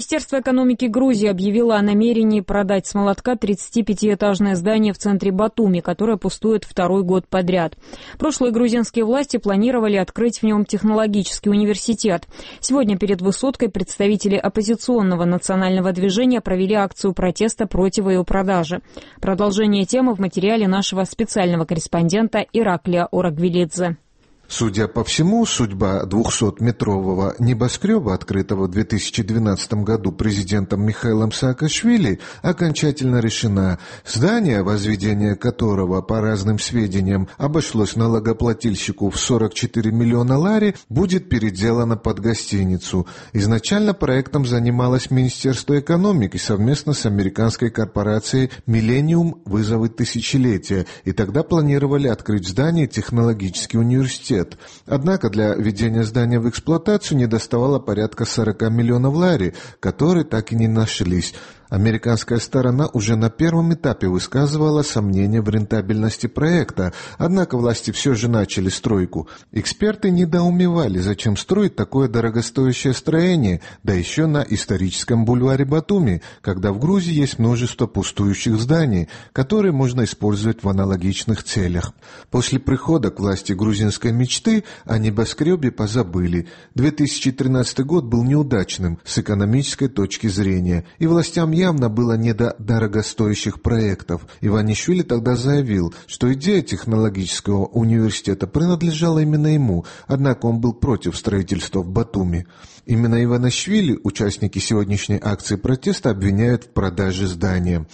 Министерство экономики Грузии объявило о намерении продать с молотка 35-этажное здание в центре Батуми, которое пустует второй год подряд. Прошлые грузинские власти планировали открыть в нем технологический университет. Сегодня перед высоткой представители оппозиционного национального движения провели акцию протеста против ее продажи. Продолжение темы в материале нашего специального корреспондента Ираклия Орагвелидзе. Судя по всему, судьба 200-метрового небоскреба, открытого в 2012 году президентом Михаилом Саакашвили, окончательно решена. Здание, возведение которого, по разным сведениям, обошлось налогоплательщику в 44 миллиона лари, будет переделано под гостиницу. Изначально проектом занималось Министерство экономики совместно с американской корпорацией «Миллениум. Вызовы тысячелетия», и тогда планировали открыть в здании технологический университет. Однако для введения здания в эксплуатацию недоставало порядка 40 миллионов лари, которые так и не нашлись. Американская сторона уже на первом этапе высказывала сомнения в рентабельности проекта, однако власти все же начали стройку. Эксперты недоумевали, зачем строить такое дорогостоящее строение, да еще на историческом бульваре Батуми, когда в Грузии есть множество пустующих зданий, которые можно использовать в аналогичных целях. После прихода к власти грузинской мечты о небоскребе позабыли. 2013 год был неудачным с экономической точки зрения, и властям явно было не до дорогостоящих проектов. Иванишвили тогда заявил, что идея технологического университета принадлежала именно ему, однако он был против строительства в Батуми. Именно Иванишвили участники сегодняшней акции протеста обвиняют в продаже здания.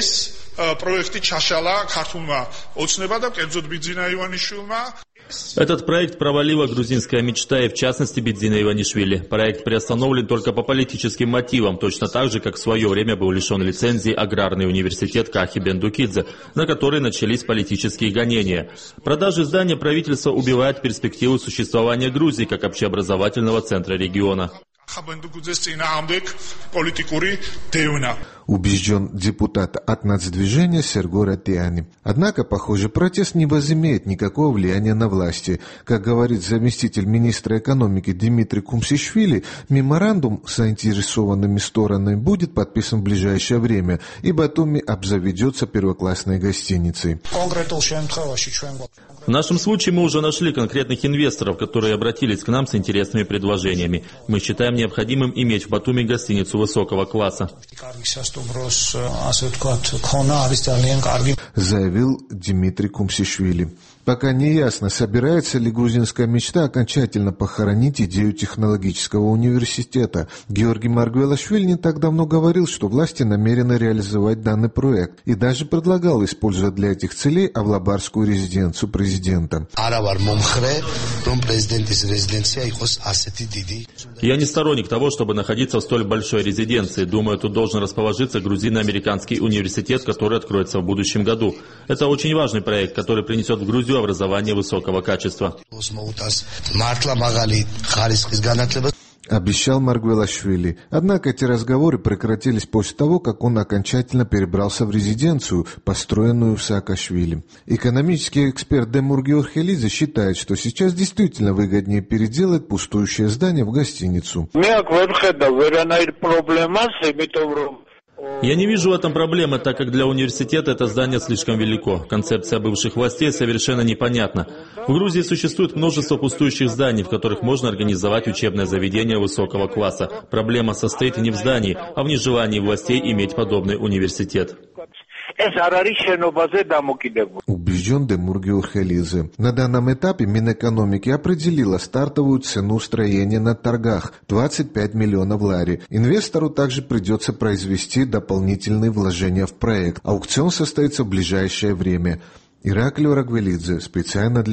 Этот проект провалила грузинская мечта и, в частности, Бидзина Иванишвили. Проект приостановлен только по политическим мотивам, точно так же, как в свое время был лишен лицензии аграрный университет Кахи Бендукидзе, на который начались политические гонения. Продажи здания правительства убивает перспективу существования Грузии как общеобразовательного центра региона. Убежден депутат от нацдвижения Серго Ратиани. Однако, похоже, протест не возымеет никакого влияния на власти. Как говорит заместитель министра экономики Димитрий Кумсишвили, меморандум с заинтересованными сторонами будет подписан в ближайшее время, и Батуми обзаведется первоклассной гостиницей. В нашем случае мы уже нашли конкретных инвесторов, которые обратились к нам с интересными предложениями. Мы считаем необходимым иметь в Батуми гостиницу высокого класса, заявил Димитрий Кумсишвили. Пока не ясно, собирается ли грузинская мечта окончательно похоронить идею технологического университета. Георгий Маргвелашвили не так давно говорил, что власти намерены реализовать данный проект, и даже предлагал использовать для этих целей Авлабарскую резиденцию президента. Я не сторонник того, чтобы находиться в столь большой резиденции. Думаю, тут должен расположиться грузино-американский университет, который откроется в будущем году. Это очень важный проект, который принесет в Грузию образование высокого качества. Обещал Маргвелашвили. Однако эти разговоры прекратились после того, как он окончательно перебрался в резиденцию, построенную в Саакашвили. Экономический эксперт Демур Георгелидзе считает, что сейчас действительно выгоднее переделать пустующее здание в гостиницу. Я не вижу в этом проблемы, так как для университета это здание слишком велико. Концепция бывших властей совершенно непонятна. В Грузии существует множество пустующих зданий, в которых можно организовать учебное заведение высокого класса. Проблема состоит не в здании, а в нежелании властей иметь подобный университет. Убежден Демур Георгелидзе. На данном этапе Минэкономики определила стартовую цену строения на торгах – 25 миллионов лари. Инвестору также придется произвести дополнительные вложения в проект. Аукцион состоится в ближайшее время. Ираклий Орагвелидзе специально для